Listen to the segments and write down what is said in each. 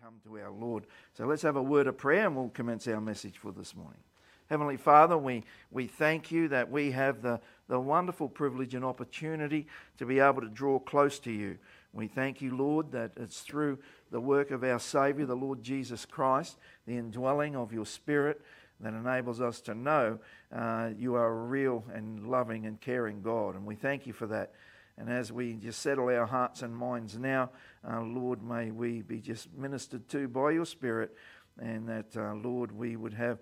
come to our Lord. So let's have a word of prayer and we'll commence our message for this morning. Heavenly Father, we thank you that we have the wonderful privilege and opportunity to be able to draw close to you. We thank you, Lord, that it's through the work of our Saviour, the Lord Jesus Christ, the indwelling of your Spirit that enables us to know you are a real and loving and caring God. And we thank you for that. And as we just settle our hearts and minds now, Lord, may we be just ministered to by your Spirit, and that, Lord, we would have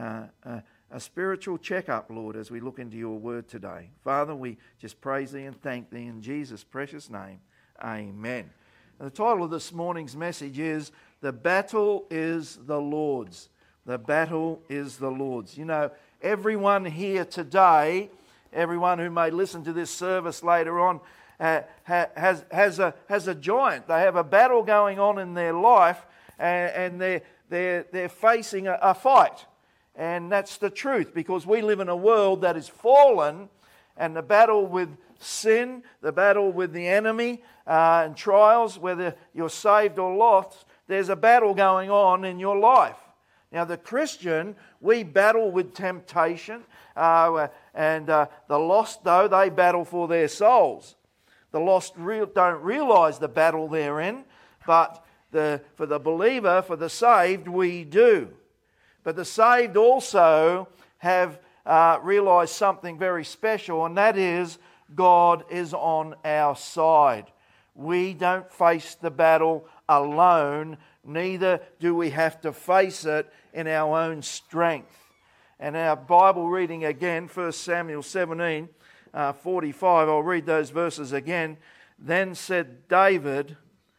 a spiritual checkup, Lord, as we look into your word today. Father, we just praise thee and thank thee in Jesus' precious name. Amen. And the title of this morning's message is, The Battle is the Lord's. The battle is the Lord's. You know, everyone here today, everyone who may listen to this service later on, has a giant. They have a battle going on in their life, and they're facing a fight. And that's the truth, because we live in a world that is fallen, and the battle with sin, the battle with the enemy, and trials, whether you're saved or lost, there's a battle going on in your life. Now, the Christian, we battle with temptation, and the lost, though, they battle for their souls. The lost don't realise the battle they're in, but for the believer, for the saved, we do. But the saved also have realised something very special, and that is God is on our side. We don't face the battle alone, neither do we have to face it in our own strength. And our Bible reading again, 1 Samuel 17, 45, I'll read those verses again. Then said David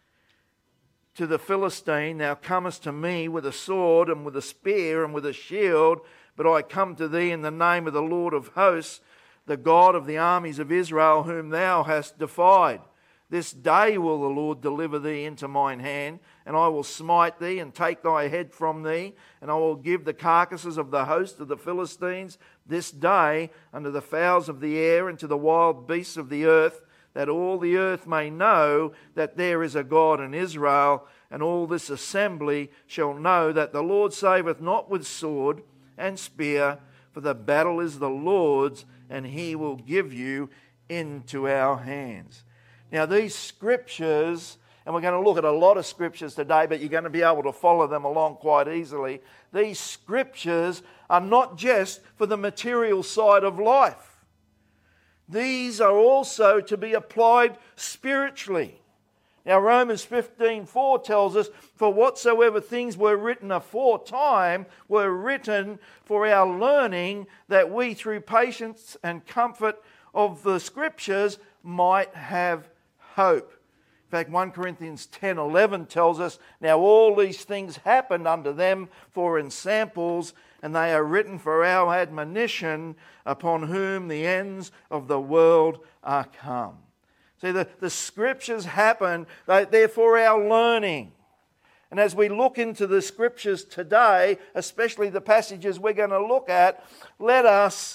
to the Philistine, Thou comest to me with a sword and with a spear and with a shield, but I come to thee in the name of the Lord of hosts, the God of the armies of Israel, whom thou hast defied. This day will the Lord deliver thee into mine hand, and I will smite thee and take thy head from thee, and I will give the carcasses of the host of the Philistines this day unto the fowls of the air and to the wild beasts of the earth, that all the earth may know that there is a God in Israel, and all this assembly shall know that the Lord saveth not with sword and spear, for the battle is the Lord's, and he will give you into our hands. Now, these scriptures, and we're going to look at a lot of scriptures today, but you're going to be able to follow them along quite easily. These scriptures are not just for the material side of life. These are also to be applied spiritually. Now, Romans 15:4 tells us, For whatsoever things were written aforetime were written for our learning, that we through patience and comfort of the scriptures might have hope. In fact, 1 Corinthians 10:11 tells us, Now all these things happened unto them for ensamples, and they are written for our admonition, upon whom the ends of the world are come. See, the scriptures happen, they're for our learning. And as we look into the scriptures today, especially the passages we're going to look at, let us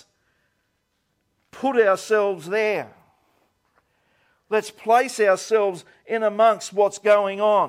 put ourselves there. Let's place ourselves in amongst what's going on.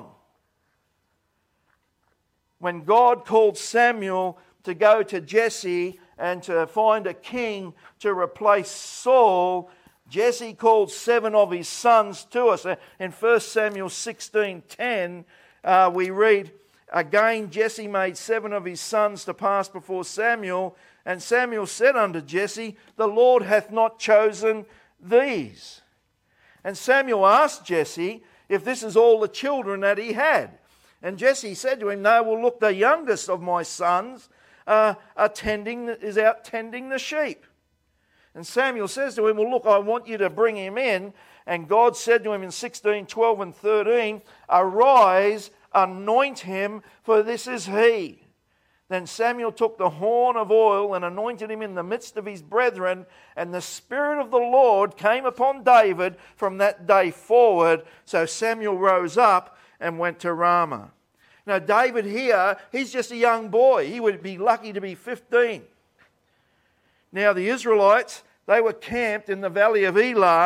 When God called Samuel to go to Jesse and to find a king to replace Saul, Jesse called 7 of his sons to us. In 1 Samuel 16:10, we read, Again Jesse made 7 of his sons to pass before Samuel, and Samuel said unto Jesse, The Lord hath not chosen these. And Samuel asked Jesse if this is all the children that he had. And Jesse said to him, No, well, look, the youngest of my sons is out tending the sheep. And Samuel says to him, Well, look, I want you to bring him in. And God said to him in 16:12 and 13, Arise, anoint him, for this is he. Then Samuel took the horn of oil and anointed him in the midst of his brethren, and the Spirit of the Lord came upon David from that day forward. So Samuel rose up and went to Ramah. Now David here, he's just a young boy. He would be lucky to be 15. Now the Israelites, they were camped in the valley of Elah,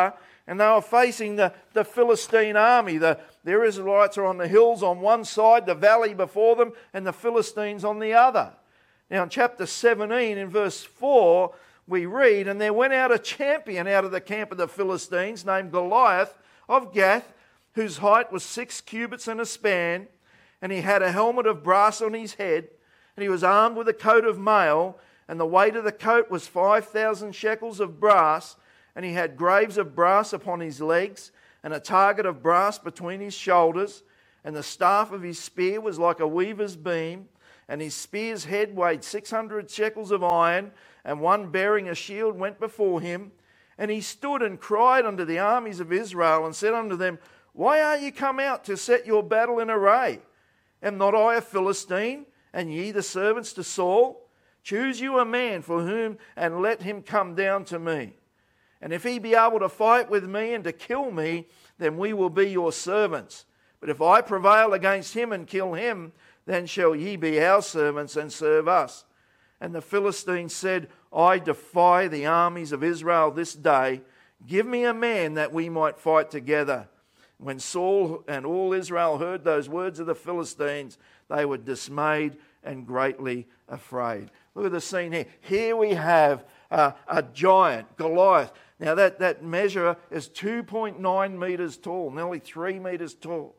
And they were facing the Philistine army. The Israelites are on the hills on one side, the valley before them, and the Philistines on the other. Now in chapter 17, in verse 4, we read, "And there went out a champion out of the camp of the Philistines, named Goliath of Gath, whose height was 6 cubits and a span, and he had a helmet of brass on his head, and he was armed with a coat of mail, and the weight of the coat was 5,000 shekels of brass, and he had graves of brass upon his legs, and a target of brass between his shoulders, and the staff of his spear was like a weaver's beam, and his spear's head weighed 600 shekels of iron, and one bearing a shield went before him. And he stood and cried unto the armies of Israel, and said unto them, Why are ye come out to set your battle in array? Am not I a Philistine, and ye the servants to Saul? Choose you a man for whom, and let him come down to me. And if he be able to fight with me and to kill me, then we will be your servants. But if I prevail against him and kill him, then shall ye be our servants and serve us. And the Philistines said, I defy the armies of Israel this day. Give me a man that we might fight together. When Saul and all Israel heard those words of the Philistines, they were dismayed and greatly afraid." Look at the scene here. Here we have a giant, Goliath. Now that measure is 2.9 metres tall, nearly 3 metres tall.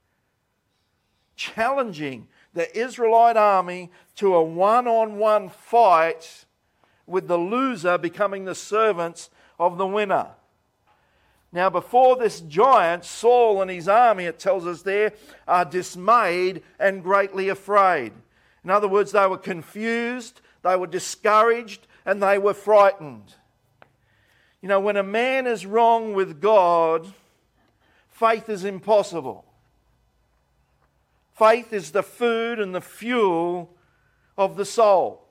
Challenging the Israelite army to a one-on-one fight, with the loser becoming the servants of the winner. Now before this giant, Saul and his army, it tells us there, are dismayed and greatly afraid. In other words, they were confused, they were discouraged, and they were frightened. You know, when a man is wrong with God, faith is impossible. Faith is the food and the fuel of the soul.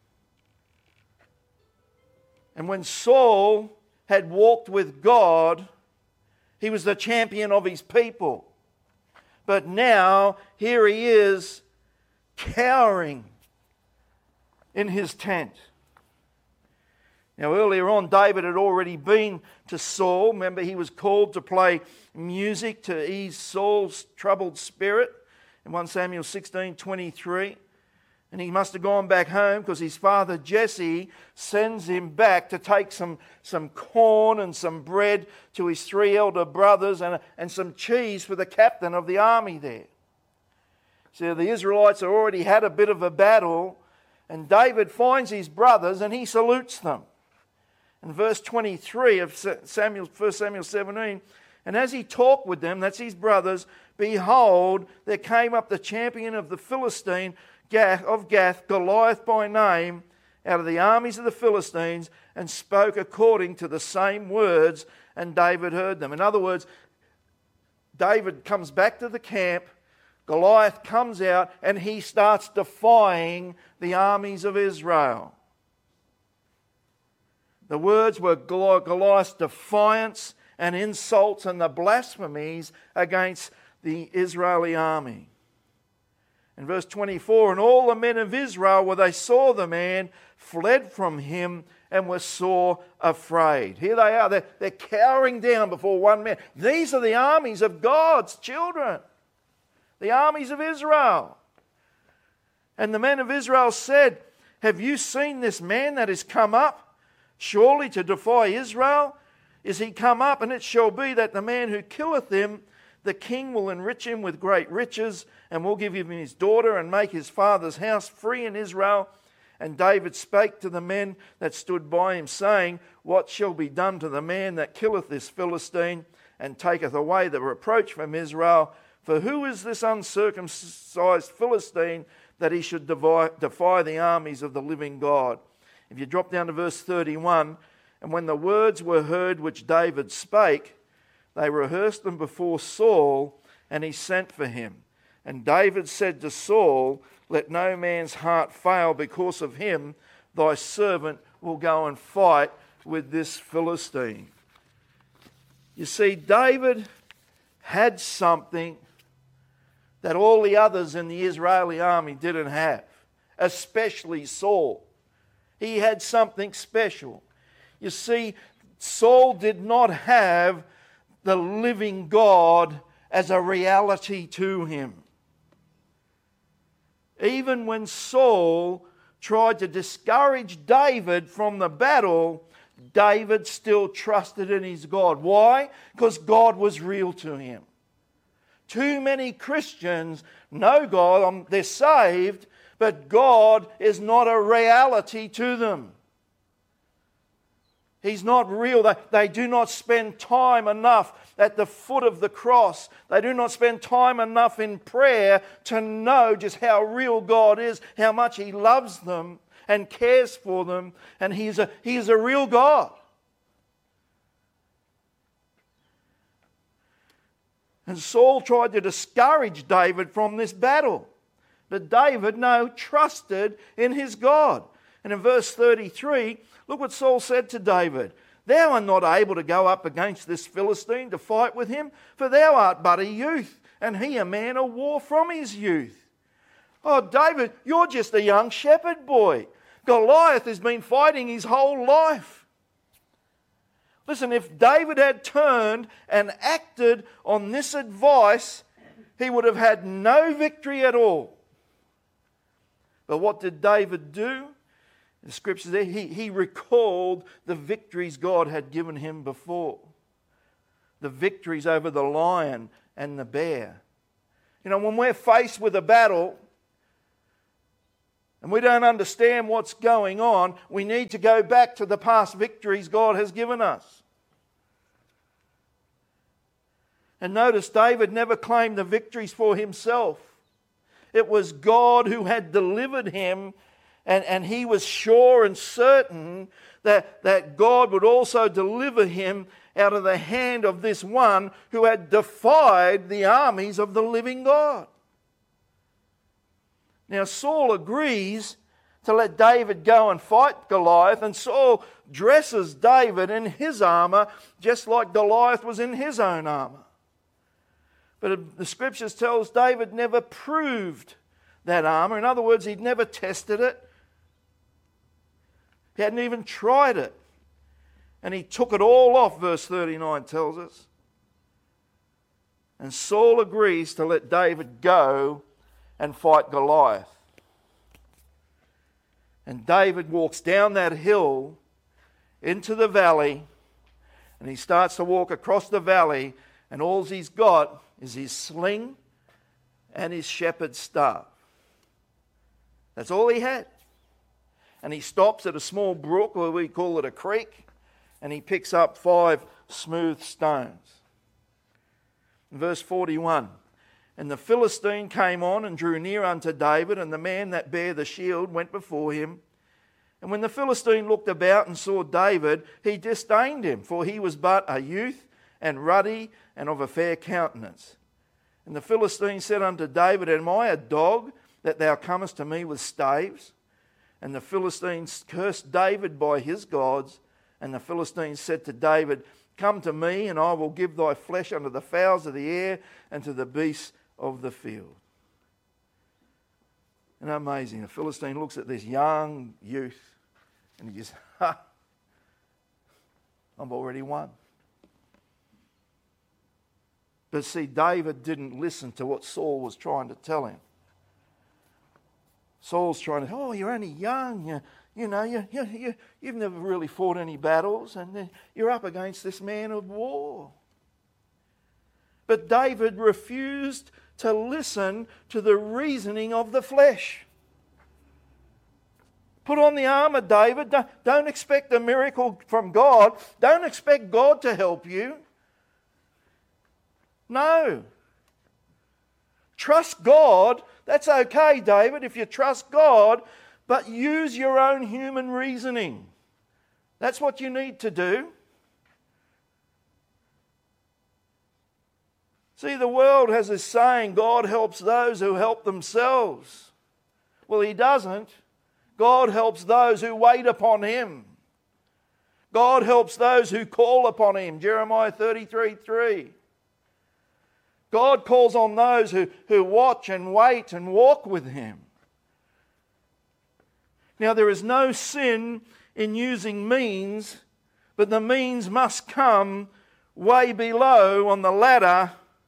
And when Saul had walked with God, he was the champion of his people. But now, here he is, cowering in his tent. Now earlier on, David had already been to Saul. Remember, he was called to play music to ease Saul's troubled spirit in 1 Samuel 16:23. And he must have gone back home because his father Jesse sends him back to take some corn and some bread to his 3 elder brothers and some cheese for the captain of the army there. So the Israelites had already had a bit of a battle, and David finds his brothers and he salutes them. In verse 23 of 1 Samuel 17, and as he talked with them, that's his brothers, behold, there came up the champion of the Philistine, of Gath, Goliath by name, out of the armies of the Philistines, and spoke according to the same words, and David heard them. In other words, David comes back to the camp, Goliath comes out, and he starts defying the armies of Israel. The words were Goliath's defiance and insults and the blasphemies against the Israeli army. In verse 24, and all the men of Israel, when they saw the man, fled from him and were sore afraid. Here they are, they're cowering down before one man. These are the armies of God's children, the armies of Israel. And the men of Israel said, have you seen this man that is come up? Surely to defy Israel is he come up, and it shall be that the man who killeth him, the king will enrich him with great riches, and will give him his daughter, and make his father's house free in Israel. And David spake to the men that stood by him, saying, what shall be done to the man that killeth this Philistine, and taketh away the reproach from Israel? For who is this uncircumcised Philistine, that he should defy the armies of the living God? If you drop down to verse 31, and when the words were heard which David spake, they rehearsed them before Saul, and he sent for him. And David said to Saul, let no man's heart fail because of him. Thy servant will go and fight with this Philistine. You see, David had something that all the others in the Israeli army didn't have, especially Saul. He had something special. You see, Saul did not have the living God as a reality to him. Even when Saul tried to discourage David from the battle, David still trusted in his God. Why? Because God was real to him. Too many Christians know God, they're saved, but God is not a reality to them. He's not real. They do not spend time enough at the foot of the cross. They do not spend time enough in prayer to know just how real God is, how much He loves them and cares for them, and He is a real God. And Saul tried to discourage David from this battle. But David, trusted in his God. And in verse 33, look what Saul said to David. Thou art not able to go up against this Philistine to fight with him, for thou art but a youth, and he a man of war from his youth. Oh, David, you're just a young shepherd boy. Goliath has been fighting his whole life. Listen, if David had turned and acted on this advice, he would have had no victory at all. But what did David do? The scriptures there, he recalled the victories God had given him before. The victories over the lion and the bear. You know, when we're faced with a battle and we don't understand what's going on, we need to go back to the past victories God has given us. And notice David never claimed the victories for himself. It was God who had delivered him, and he was sure and certain that God would also deliver him out of the hand of this one who had defied the armies of the living God. Now Saul agrees to let David go and fight Goliath, and Saul dresses David in his armour just like Goliath was in his own armour. But the scriptures tell us David never proved that armour. In other words, he'd never tested it. He hadn't even tried it. And he took it all off, verse 39 tells us. And Saul agrees to let David go and fight Goliath. And David walks down that hill into the valley, and he starts to walk across the valley, and all he's got is his sling and his shepherd's staff. That's all he had. And he stops at a small brook, or we call it a creek, and he picks up 5 smooth stones. In verse 41, and the Philistine came on and drew near unto David, and the man that bare the shield went before him. And when the Philistine looked about and saw David, he disdained him, for he was but a youth, and ruddy, and of a fair countenance. And the Philistine said unto David, Am I a dog, that thou comest to me with staves? And the Philistines cursed David by his gods. And the Philistines said to David, Come to me, and I will give thy flesh unto the fowls of the air, and to the beasts of the field. And amazing, the Philistine looks at this young youth, and he just, I've already won. But see, David didn't listen to what Saul was trying to tell him. Saul's trying to, you're only young, you've never really fought any battles, and you're up against this man of war. But David refused to listen to the reasoning of the flesh. Put on the armour, David. Don't expect a miracle from God. Don't expect God to help you. No. Trust God. That's okay, David, if you trust God, but use your own human reasoning. That's what you need to do. See, the world has this saying, God helps those who help themselves. Well, He doesn't. God helps those who wait upon Him. God helps those who call upon Him. Jeremiah 33:3. God calls on those who watch and wait and walk with Him. Now, there is no sin in using means but the means must come way below on the ladder,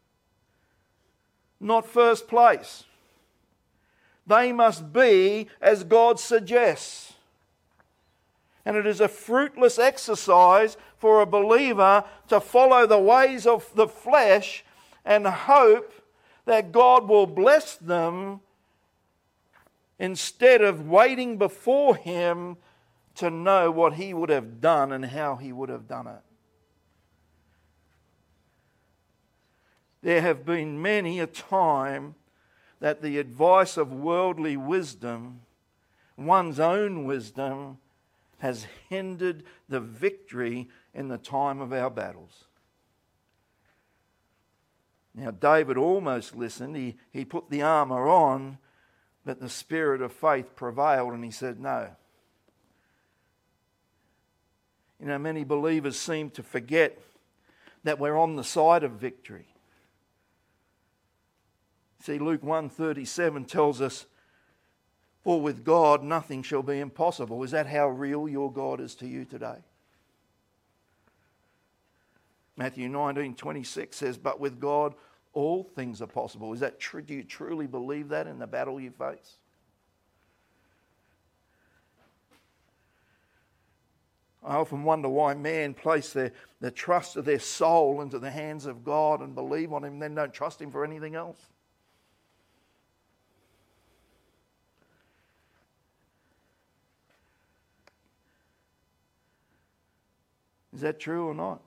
not first place. They must be as God suggests. And it is a fruitless exercise for a believer to follow the ways of the flesh and hope that God will bless them instead of waiting before Him to know what He would have done and how He would have done it. There have been many a time that the advice of worldly wisdom, one's own wisdom, has hindered the victory in the time of our battles. Now, David almost listened. He put the armour on, but the spirit of faith prevailed and he said no. You know, many believers seem to forget that we're on the side of victory. See, Luke 1:37 tells us, "For with God nothing shall be impossible." Is that how real your God is to you today? Matthew 19:26 says, "But with God all things are possible." Is that true? Do you truly believe that in the battle you face? I often wonder why men place the trust of their soul into the hands of God and believe on Him and then don't trust Him for anything else. Is that true or not?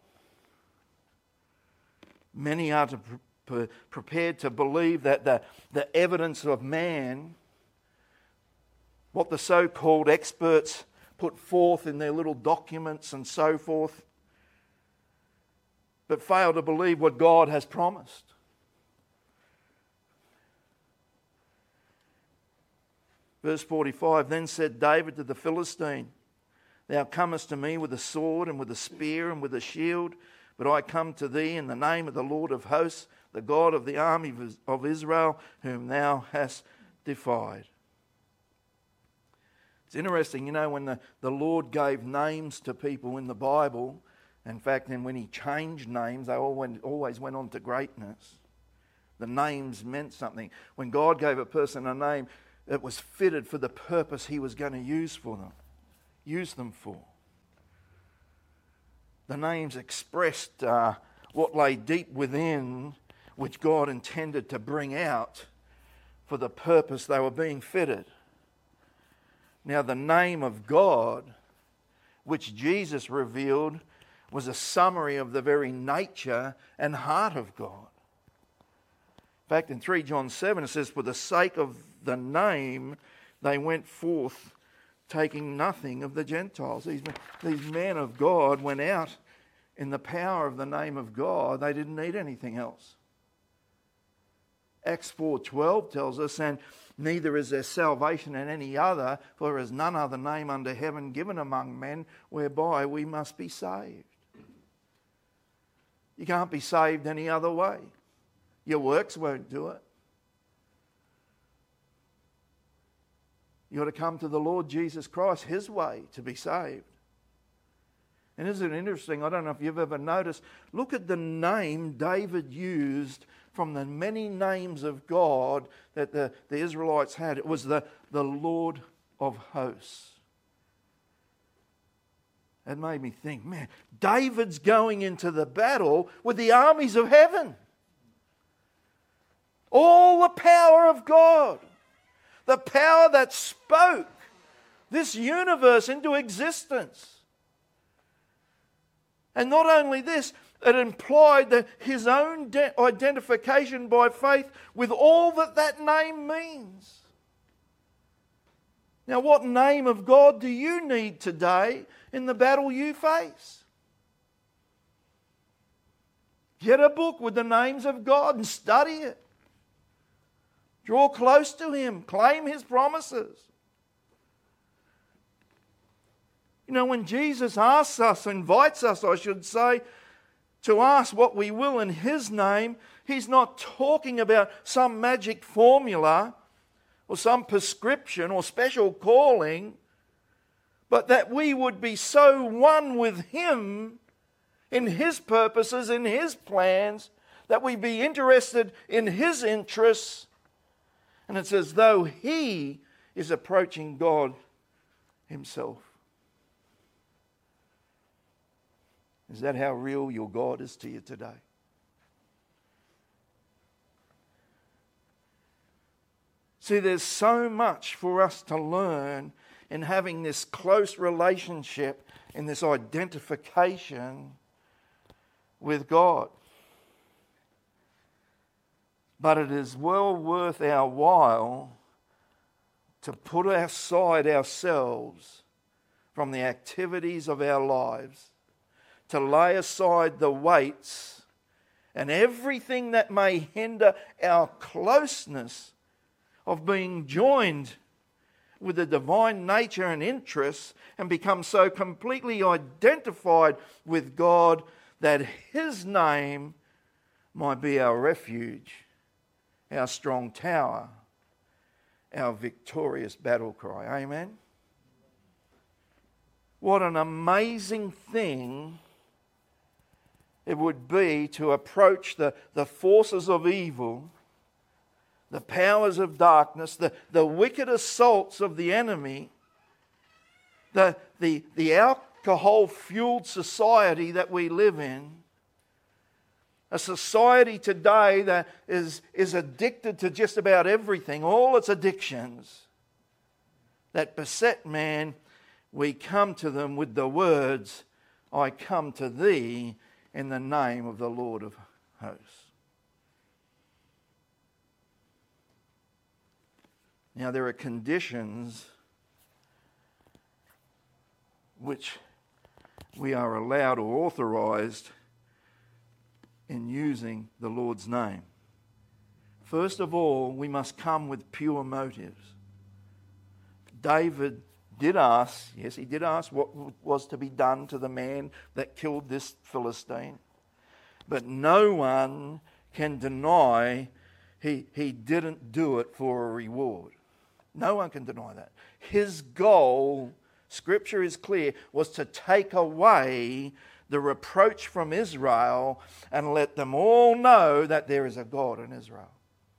Many are prepared to believe that the evidence of man, what the so-called experts put forth in their little documents and so forth, but fail to believe what God has promised. Verse 45, "Then said David to the Philistine, Thou comest to me with a sword and with a spear and with a shield, but I come to thee in the name of the Lord of hosts, the God of the army of Israel, whom thou hast defied." It's interesting, you know, when the Lord gave names to people in the Bible, in fact, then when He changed names, they always went on to greatness. The names meant something. When God gave a person a name, it was fitted for the purpose He was going to use them for. The names expressed what lay deep within, which God intended to bring out for the purpose they were being fitted. Now, the name of God, which Jesus revealed, was a summary of the very nature and heart of God. In fact, in 3 John 7, it says, "For the sake of the name, they went forth, taking nothing of the Gentiles." These men of God went out in the power of the name of God. They didn't need anything else. Acts 4:12 tells us, "And neither is there salvation in any other, for there is none other name under heaven given among men whereby we must be saved." You can't be saved any other way. Your works won't do it. You've got to come to the Lord Jesus Christ, His way, to be saved. And isn't it interesting? I don't know if you've ever noticed. Look at the name David used from the many names of God that the Israelites had. It was the Lord of hosts. It made me think, man, David's going into the battle with the armies of heaven. All the power of God. The power that spoke this universe into existence. And not only this, it implied his own identification by faith with all that name means. Now, what name of God do you need today in the battle you face? Get a book with the names of God and study it. Draw close to Him. Claim His promises. You know, when Jesus asks us, invites us, I should say, to ask what we will in His name, He's not talking about some magic formula or some prescription or special calling, but that we would be so one with Him in His purposes, in His plans, that we be interested in His interests. And it's as though He is approaching God Himself. Is that how real your God is to you today? See, there's so much for us to learn in having this close relationship and this identification with God. But it is well worth our while to put aside ourselves from the activities of our lives, to lay aside the weights and everything that may hinder our closeness of being joined with the divine nature and interests, and become so completely identified with God that His name might be our refuge, our strong tower, our victorious battle cry. Amen? What an amazing thing it would be to approach the forces of evil, the powers of darkness, the wicked assaults of the enemy, the alcohol-fueled society that we live in, a society today that is addicted to just about everything, all its addictions that beset man. We come to them with the words, I come to thee in the name of the Lord of hosts. Now, there are conditions which we are allowed or authorized in using the Lord's name. First of all, we must come with pure motives. David did ask, yes, he did ask what was to be done to the man that killed this Philistine. But no one can deny he didn't do it for a reward. No one can deny that. His goal, Scripture is clear, was to take away the reproach from Israel and let them all know that there is a God in Israel.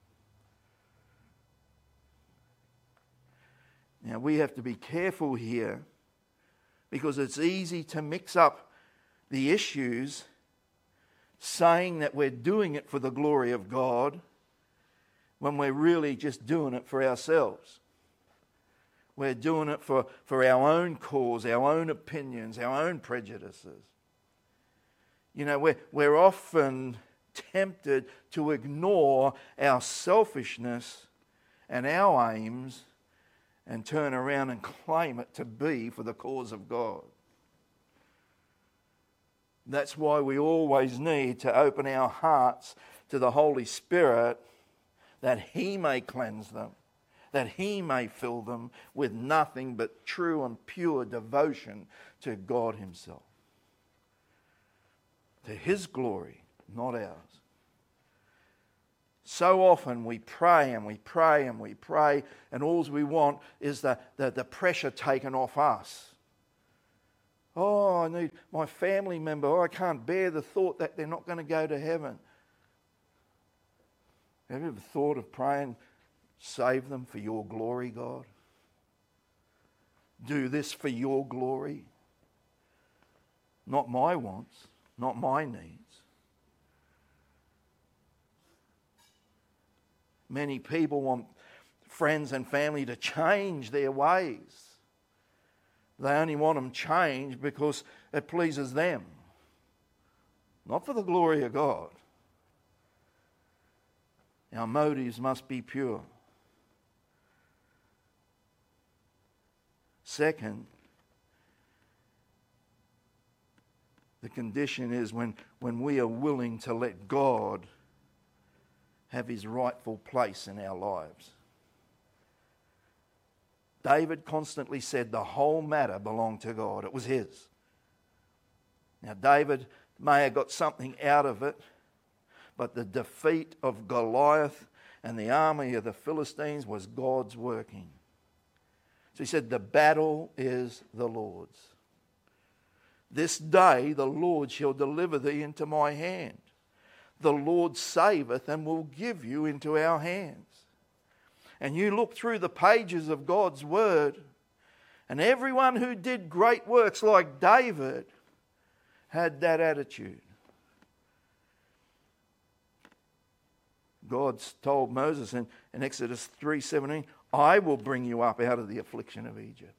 Now, we have to be careful here, because it's easy to mix up the issues, saying that we're doing it for the glory of God when we're really just doing it for ourselves. We're doing it for our own cause, our own opinions, our own prejudices. You know, we're often tempted to ignore our selfishness and our aims and turn around and claim it to be for the cause of God. That's why we always need to open our hearts to the Holy Spirit, that He may cleanse them, that He may fill them with nothing but true and pure devotion to God Himself. To His glory, not ours. So often we pray and we pray and we pray, and all we want is the pressure taken off us. Oh, I need my family member. Oh, I can't bear the thought that they're not going to go to heaven. Have you ever thought of praying, save them for your glory, God? Do this for your glory. Not my wants, not my needs. Many people want friends and family to change their ways. They only want them changed because it pleases them, not for the glory of God. Our motives must be pure. Second, the condition is when we are willing to let God have His rightful place in our lives. David constantly said the whole matter belonged to God. It was his. Now, David may have got something out of it, but the defeat of Goliath and the army of the Philistines was God's working. So he said, the battle is the Lord's. This day the Lord shall deliver thee into my hand. The Lord saveth and will give you into our hands. And you look through the pages of God's word, and everyone who did great works like David had that attitude. God's told Moses in Exodus 3:17, I will bring you up out of the affliction of Egypt.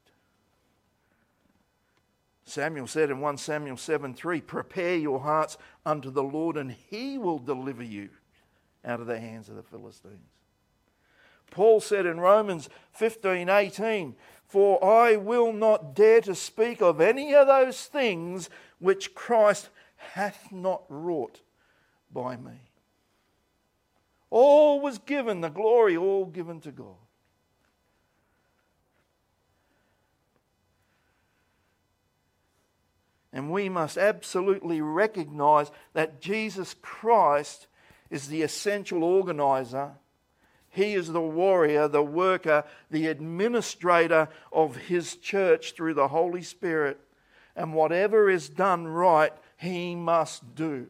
Samuel said in 1 Samuel 7:3, prepare your hearts unto the Lord, and he will deliver you out of the hands of the Philistines. Paul said in Romans 15:18, for I will not dare to speak of any of those things which Christ hath not wrought by me. All was given, the glory all given to God. And we must absolutely recognize that Jesus Christ is the essential organizer. He is the warrior, the worker, the administrator of His church through the Holy Spirit. And whatever is done right, He must do.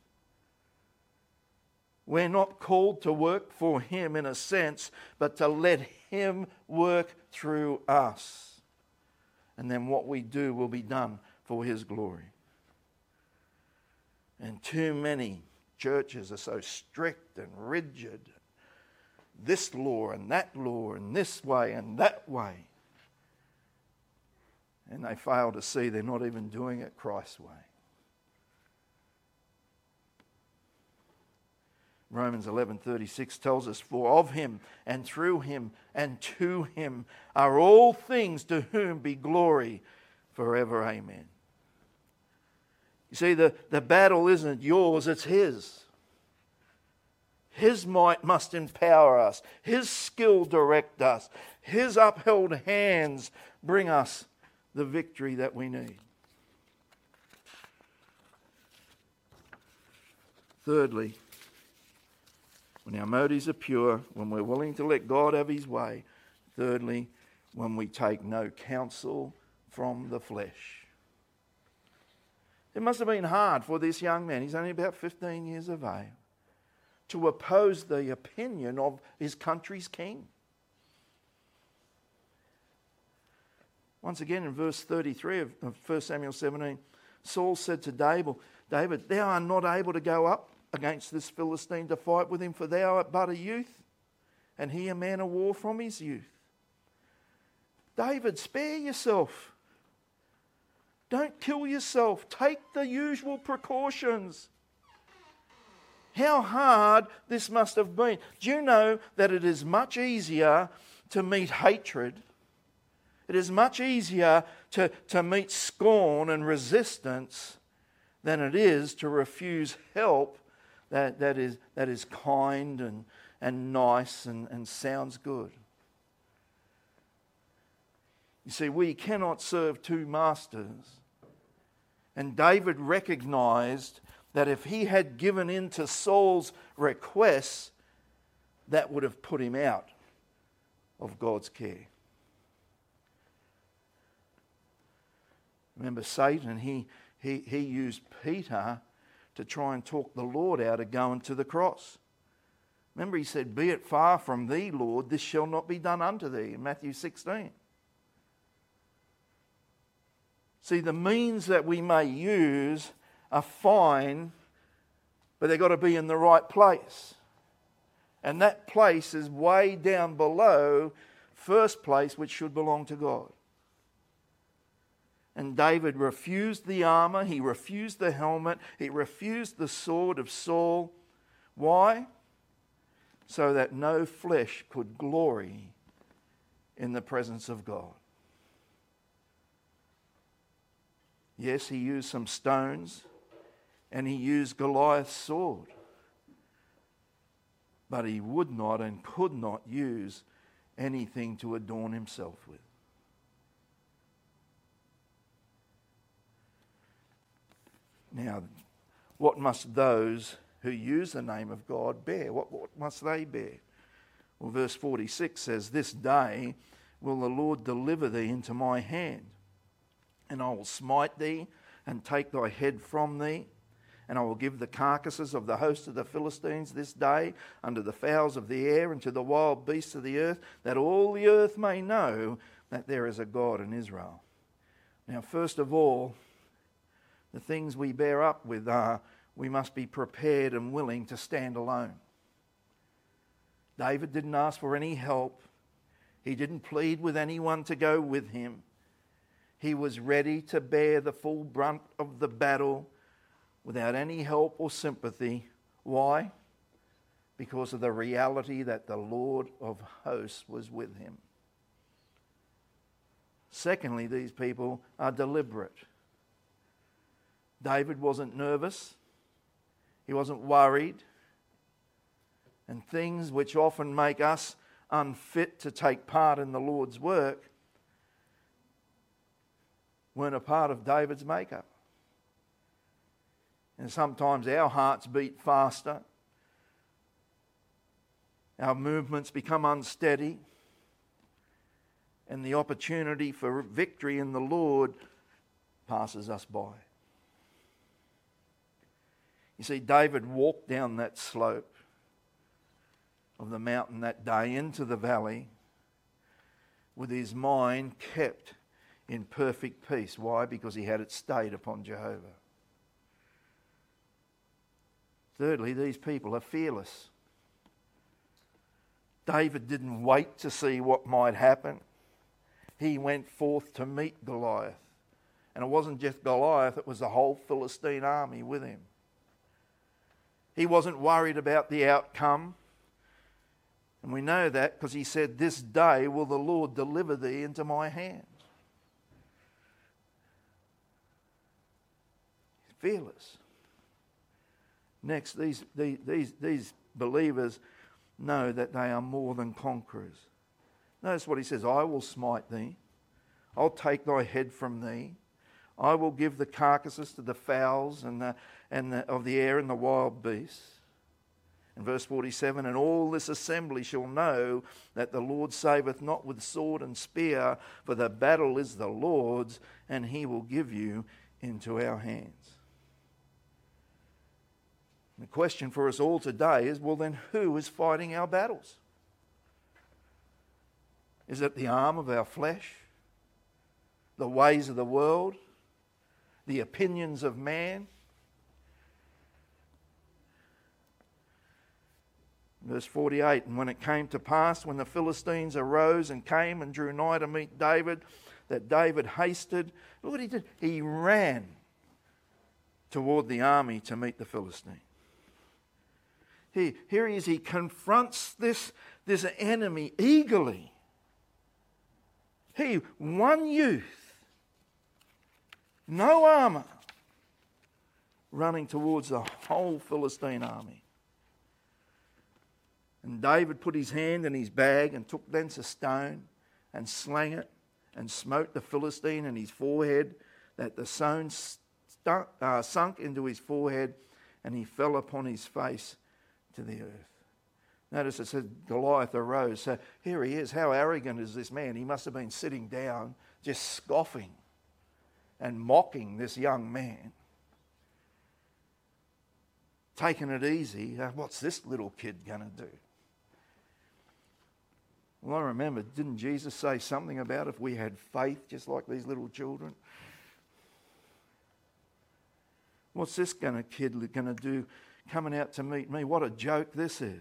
We're not called to work for Him in a sense, but to let Him work through us. And then what we do will be done for His glory. And too many churches are so strict and rigid. This law and this way and that way. And they fail to see they're not even doing it Christ's way. Romans 11:36 tells us, for of Him and through Him and to Him are all things, to whom be glory forever. Amen. You see, the battle isn't yours, it's His. His might must empower us. His skill direct us. His upheld hands bring us the victory that we need. Thirdly, when our motives are pure, when we're willing to let God have His way. Thirdly, when we take no counsel from the flesh. It must have been hard for this young man, he's only about 15 years of age, to oppose the opinion of his country's king. Once again in verse 33 of 1 Samuel 17, Saul said to David, thou art not able to go up against this Philistine to fight with him, for thou art but a youth, and he a man of war from his youth. David, spare yourself. Don't kill yourself. Take the usual precautions. How hard this must have been. Do you know that it is much easier to meet hatred? It is much easier to meet scorn and resistance than it is to refuse help that is kind and nice and sounds good. You see, we cannot serve two masters. And David recognized that if he had given in to Saul's requests, that would have put him out of God's care. Remember, Satan, he used Peter to try and talk the Lord out of going to the cross. Remember, he said, be it far from thee, Lord, this shall not be done unto thee, in Matthew 16. See, the means that we may use are fine, but they've got to be in the right place. And that place is way down below first place, which should belong to God. And David refused the armor, he refused the helmet, he refused the sword of Saul. Why? So that no flesh could glory in the presence of God. Yes, he used some stones and he used Goliath's sword. But he would not and could not use anything to adorn himself with. Now, what must those who use the name of God bear? What must they bear? Well, verse 46 says, this day will the Lord deliver thee into my hand. And I will smite thee, and take thy head from thee. And I will give the carcasses of the host of the Philistines this day unto the fowls of the air and to the wild beasts of the earth, that all the earth may know that there is a God in Israel. Now, first of all, the things we bear up with are we must be prepared and willing to stand alone. David didn't ask for any help. He didn't plead with anyone to go with him. He was ready to bear the full brunt of the battle without any help or sympathy. Why? Because of the reality that the Lord of hosts was with him. Secondly, these people are deliberate. David wasn't nervous. He wasn't worried. And things which often make us unfit to take part in the Lord's work weren't a part of David's makeup. And sometimes our hearts beat faster. Our movements become unsteady. And the opportunity for victory in the Lord passes us by. You see, David walked down that slope of the mountain that day into the valley with his mind kept in perfect peace. Why? Because he had it stayed upon Jehovah. Thirdly, these people are fearless. David didn't wait to see what might happen. He went forth to meet Goliath. And it wasn't just Goliath, it was the whole Philistine army with him. He wasn't worried about the outcome. And we know that because he said, "This day will the Lord deliver thee into my hand." Fearless. Next, these believers know that they are more than conquerors. Notice what he says, "I will smite thee. I'll take thy head from thee. I will give the carcasses to the fowls of the air and the wild beasts." In verse 47, "And all this assembly shall know that the Lord saveth not with sword and spear, for the battle is the Lord's, and he will give you into our hands." The question for us all today is, well then, who is fighting our battles? Is it the arm of our flesh? The ways of the world? The opinions of man? Verse 48, "And when it came to pass, when the Philistines arose and came and drew nigh to meet David, that David hasted," look what he did, he ran toward the army to meet the Philistine. Here he is, he confronts this enemy eagerly. He, one youth, no armour, running towards the whole Philistine army. And David put his hand in his bag and took thence a stone and slang it and smote the Philistine in his forehead, that the stone sunk into his forehead, and he fell upon his face to the earth. Notice it says Goliath arose. So here he is. How arrogant is this man? He must have been sitting down, just scoffing and mocking this young man. Taking it easy. What's this little kid going to do? Well, I remember, didn't Jesus say something about if we had faith just like these little children? What's this kid going to do coming out to meet me? What a joke this is.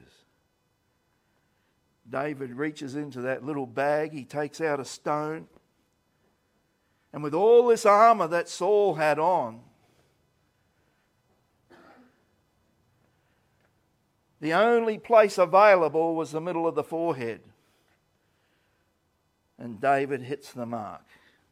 David reaches into that little bag. He takes out a stone. And with all this armour that Saul had on, the only place available was the middle of the forehead. And David hits the mark.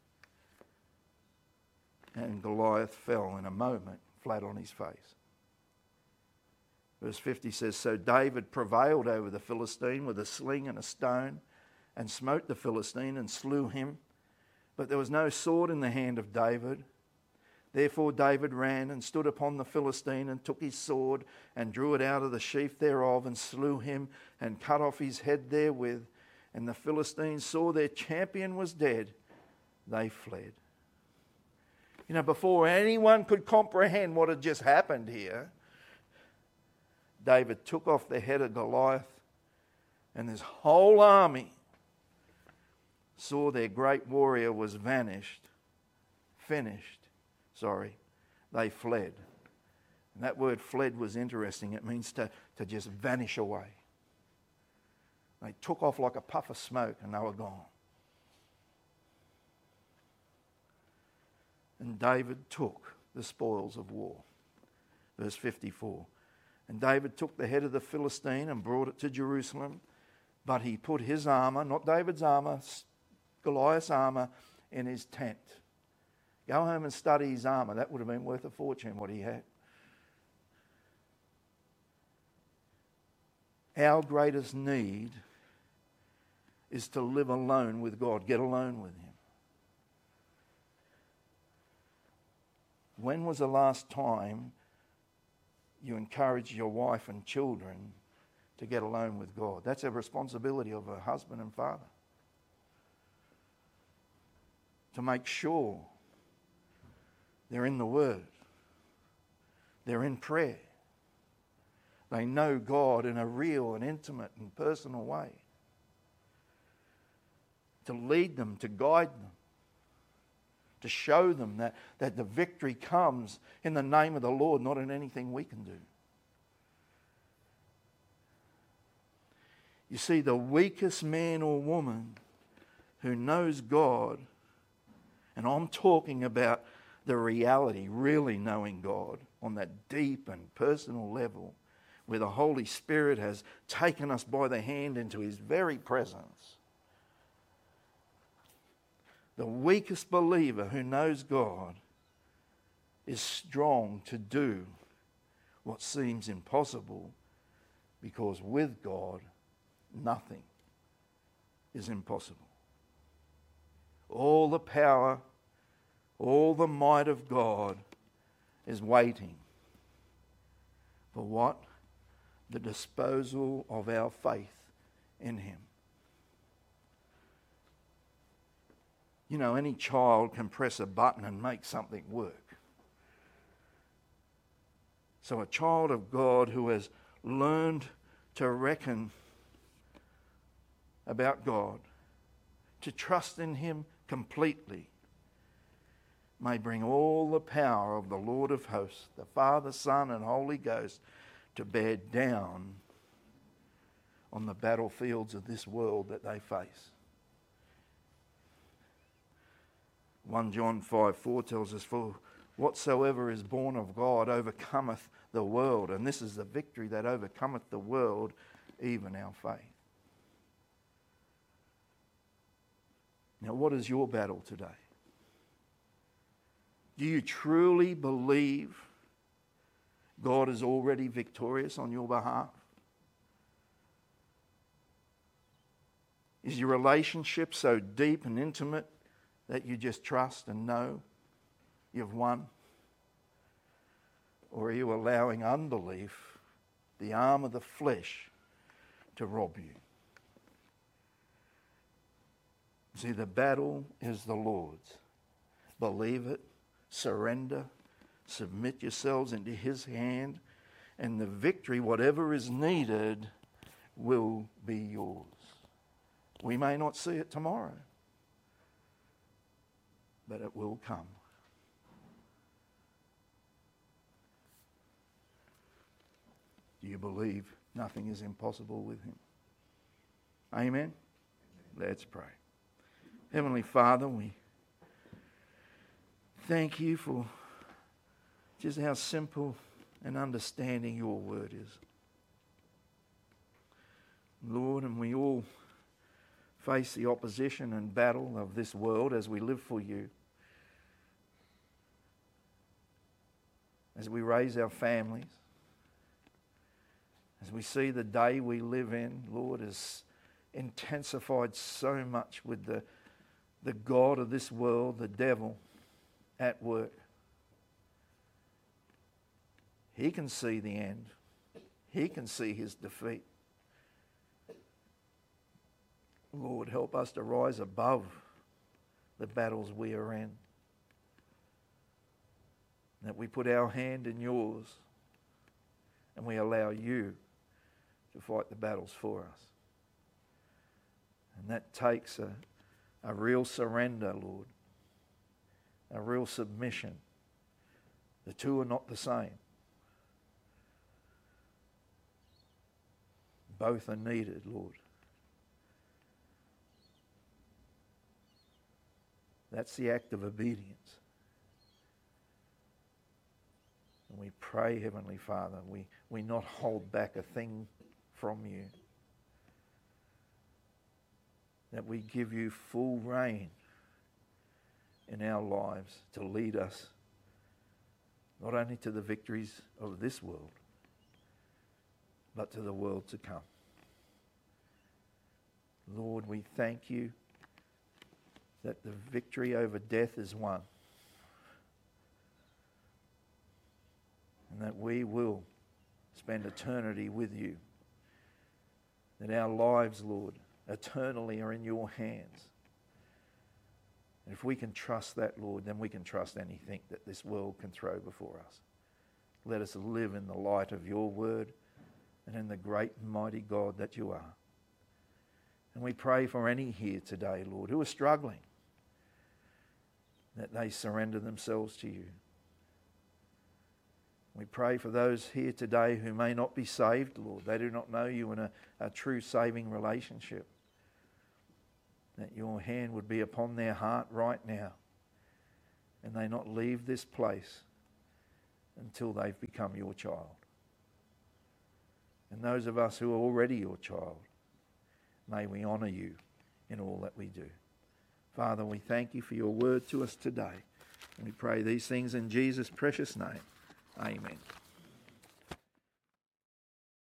And Goliath fell in a moment, flat on his face. Verse 50 says, "So David prevailed over the Philistine with a sling and a stone, and smote the Philistine and slew him. But there was no sword in the hand of David. Therefore David ran and stood upon the Philistine, and took his sword, and drew it out of the sheath thereof, and slew him, and cut off his head therewith. and the Philistines saw their champion was dead, they fled. You know, before anyone could comprehend what had just happened here, David took off the head of Goliath, and his whole army saw their great warrior was finished. They fled. And that word fled was interesting. It means to just vanish away. They took off like a puff of smoke and they were gone. And David took the spoils of war. Verse 54. And David took the head of the Philistine and brought it to Jerusalem. But he put his armour, not David's armour, Goliath's armour, in his tent. Go home and study his armour. That would have been worth a fortune, what he had. Our greatest need is to live alone with God. Get alone with Him. When was the last time you encouraged your wife and children to get alone with God? That's a responsibility of a husband and father. To make sure they're in the Word. They're in prayer. They know God in a real and intimate and personal way. To lead them, to guide them. To show them that the victory comes in the name of the Lord, not in anything we can do. You see, the weakest man or woman who knows God, and I'm talking about the reality, really knowing God on that deep and personal level, where the Holy Spirit has taken us by the hand into His very presence. The weakest believer who knows God is strong to do what seems impossible, because with God, nothing is impossible. All the power, all the might of God is waiting for what? The disposal of our faith in Him. You know, any child can press a button and make something work. So a child of God who has learned to reckon about God, to trust in Him completely, may bring all the power of the Lord of hosts, the Father, Son, and Holy Ghost, to bear down on the battlefields of this world that they face. 1 John 5:4 tells us, for whatsoever is born of God overcometh the world. And this is the victory that overcometh the world, even our faith. Now, what is your battle today? Do you truly believe God is already victorious on your behalf? Is your relationship so deep and intimate that you just trust and know you've won? Or are you allowing unbelief, the arm of the flesh, to rob you? See, the battle is the Lord's. Believe it, surrender, submit yourselves into His hand, and the victory, whatever is needed, will be yours. We may not see it tomorrow, but it will come. Do you believe nothing is impossible with Him? Amen? Let's pray. Heavenly Father, we thank You for just how simple and understanding Your word is. Lord, and we all face the opposition and battle of this world as we live for You. As we raise our families, as we see the day we live in, Lord, is intensified so much with the God of this world, the devil, at work. He can see the end. He can see his defeat. Lord, help us to rise above the battles we are in. That we put our hand in yours and we allow you to fight the battles for us. And that takes a real surrender, Lord, a real submission. The two are not the same. Both are needed, Lord. That's the act of obedience. And we pray, Heavenly Father, we not hold back a thing from you. That we give you full reign in our lives to lead us not only to the victories of this world, but to the world to come. Lord, we thank you that the victory over death is won. And that we will spend eternity with you. That our lives, Lord, eternally are in your hands. And if we can trust that, Lord, then we can trust anything that this world can throw before us. Let us live in the light of your word and in the great and mighty God that you are. And we pray for any here today, Lord, who are struggling, that they surrender themselves to you. We pray for those here today who may not be saved, Lord. They do not know you in a true saving relationship. That your hand would be upon their heart right now and they not leave this place until they've become your child. And those of us who are already your child, may we honour you in all that we do. Father, we thank you for your word to us today. And we pray these things in Jesus' precious name. Amen.